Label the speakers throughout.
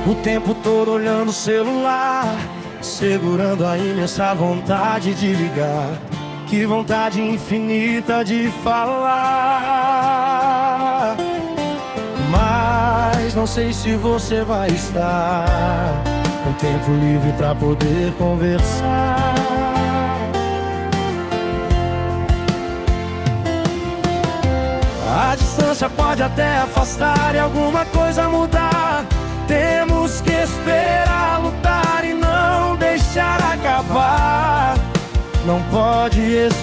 Speaker 1: O tempo todo olhando o celular, segurando a imensa vontade de ligar. Que vontade infinita de falar. Mas não sei se você vai estar com tempo livre pra poder conversar. A distância pode até afastar e alguma coisa mudar. Temos que esperar, lutar e não deixar acabar. Não pode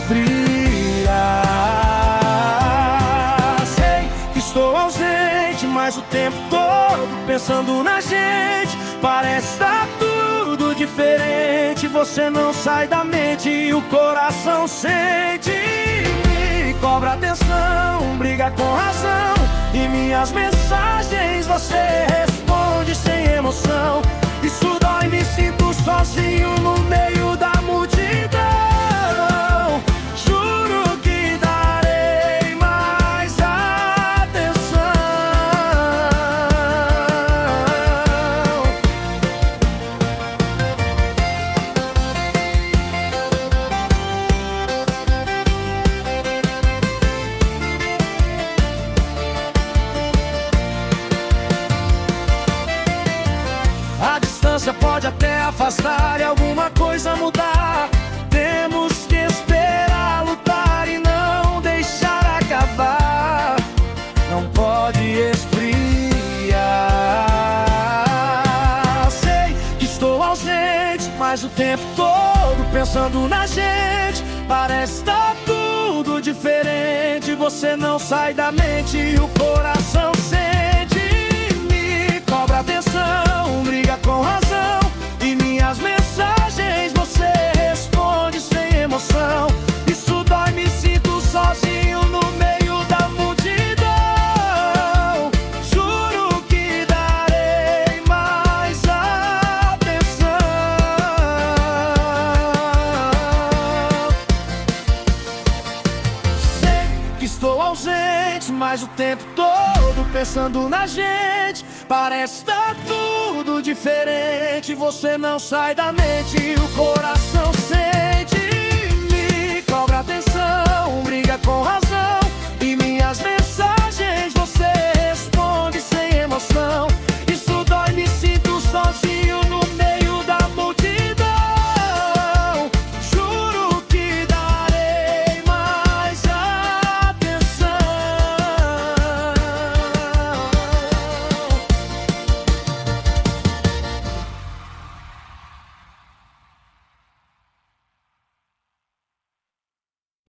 Speaker 1: esfriar. Sei que estou ausente, mas o tempo todo pensando na gente. Parece estar tudo diferente. Você não sai da mente e o coração sente. Me cobra atenção, briga com razão. E minhas mensagens você responde sem emoção. Isso dói, me sinto sozinho no meio da multidão. Juro que darei mais atenção. A distância pode até afastar e alguma coisa mudar. Temos que esperar, lutar e não deixar acabar. Não pode esfriar. Sei que estou ausente, mas o tempo todo pensando na gente. Parece estar tudo diferente. Você não sai da mente e o coração sente. Me cobra atenção, briga com razão. E minhas mensagens você responde sem emoção. Isso dói, me sinto sozinho no meio da multidão. Juro que darei mais atenção. Sei que estou ausente, mas o tempo todo pensando na gente. Parece estar tudo diferente. Você não sai da mente e o coração sente.